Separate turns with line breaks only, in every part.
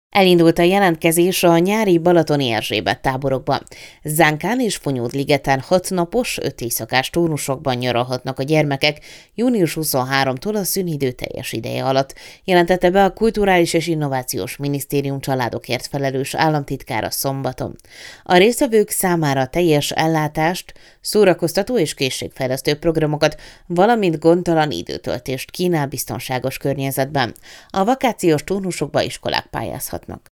Elindult a jelentkezés a nyári balatoni Erzsébet táborokban. Zánkán és Fonyód-ligeten 6 napos, 5 éjszakás turnusokban nyaralhatnak a gyermekek június 23-tól a szünidő teljes ideje alatt, jelentette be a Kulturális és Innovációs Minisztérium családokért felelős államtitkára szombaton. A résztvevők számára teljes ellátást, szórakoztató és készségfejlesztő programokat, valamint gondtalan időtöltést kínál biztonságos környezetben. A vakációs turnusokba iskolák pályázhatnak.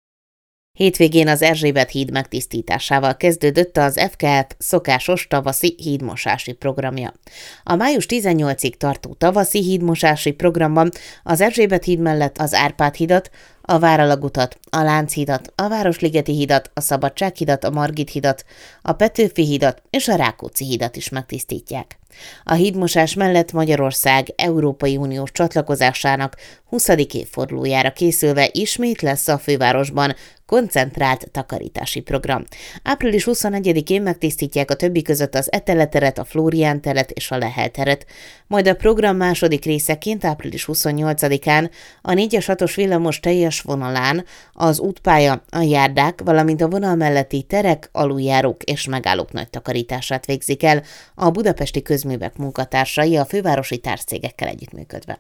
Hétvégén az Erzsébet híd megtisztításával kezdődött az FKF szokásos tavaszi hídmosási programja. A május 18-ig tartó tavaszi hídmosási programban az Erzsébet híd mellett az Árpád-hidat, a Váralagutat, a Lánchidat, a Városligeti hidat, a Szabadsághidat, a Margit-hidat, a Petőfi-hidat és a Rákóczi-hidat is megtisztítják. A hídmosás mellett Magyarország Európai Uniós csatlakozásának 20. évfordulójára készülve ismét lesz a fővárosban koncentrált takarítási program. Április 21-én megtisztítják a többi között az Etele teret, a Flórián teret és a Lehel teret, majd a program második részeként április 28-án a 4-es 6-os villamos teljes vonalán az útpálya, a járdák, valamint a vonal melletti terek, aluljárók és megállók nagy takarítását végzik el a budapesti közművek munkatársai a fővárosi tárccégekkel együttműködve.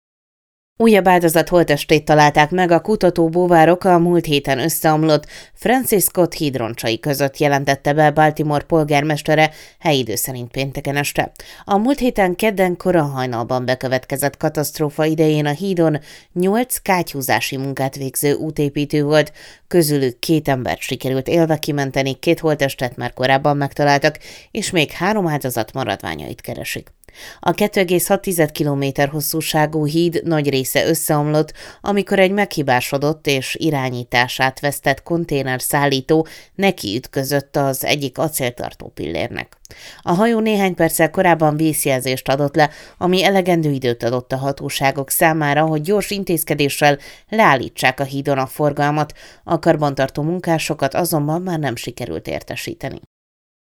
Újabb áldozat holttestét találták meg a kutatóbúvárok a múlt héten összeomlott Francis Scott hídroncsai között, jelentette be Baltimore polgármestere helyi idő szerint pénteken este. A múlt héten kedden kora hajnalban bekövetkezett katasztrófa idején a hídon 8 kátyúzási munkát végző útépítő volt, közülük 2 embert sikerült élve kimenteni, 2 holttestet már korábban megtaláltak, és még 3 áldozat maradványait keresik. A 2,6 km hosszúságú híd nagy része összeomlott, amikor egy meghibásodott és irányítását vesztett konténerszállító nekiütközött az egyik acéltartó pillérnek. A hajó néhány perccel korábban vészjelzést adott le, ami elegendő időt adott a hatóságok számára, hogy gyors intézkedéssel leállítsák a hídon a forgalmat, a karbantartó munkásokat azonban már nem sikerült értesíteni.